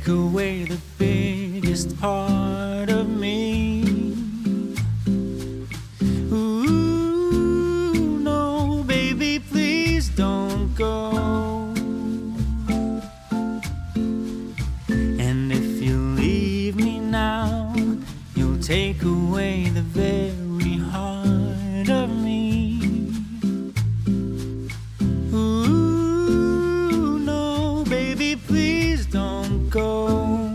away the biggest part of me. Ooh, no, baby, please don't go. And if you leave me now, you'll take away the very heart of me. Ooh, no, baby, please don't go.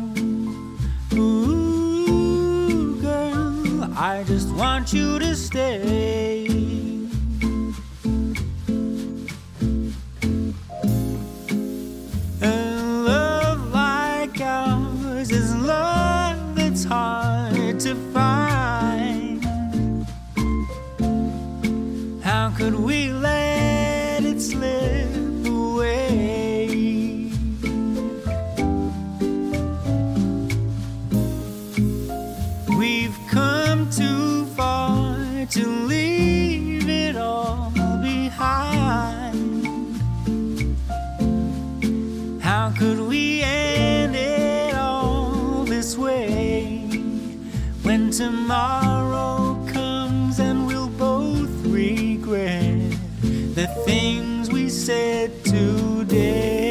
Ooh, girl, I just want you to stay. A love like ours is love that's hard to find. How could we let it slip away? We've come too far to leave it all behind. How could we end it all this way? When tomorrow comes and we'll both regret the things we said today.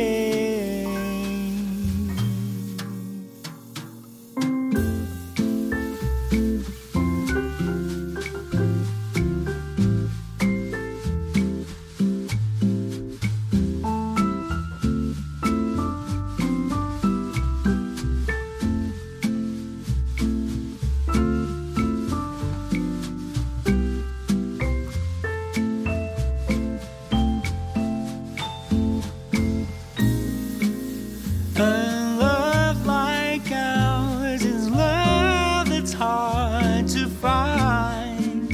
A love like ours is love that's hard to find.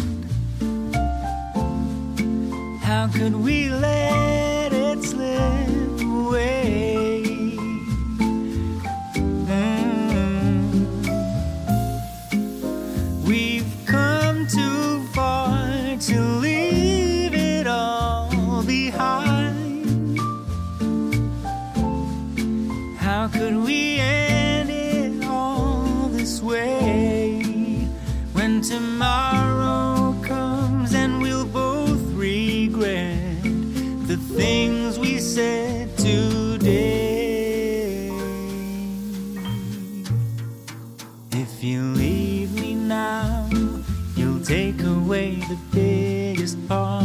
How could we let it slip away? We've come too far to leave it all behind. How could we end it all this way? When tomorrow comes and we'll both regret the things we said today. If you leave me now, you'll take away the biggest part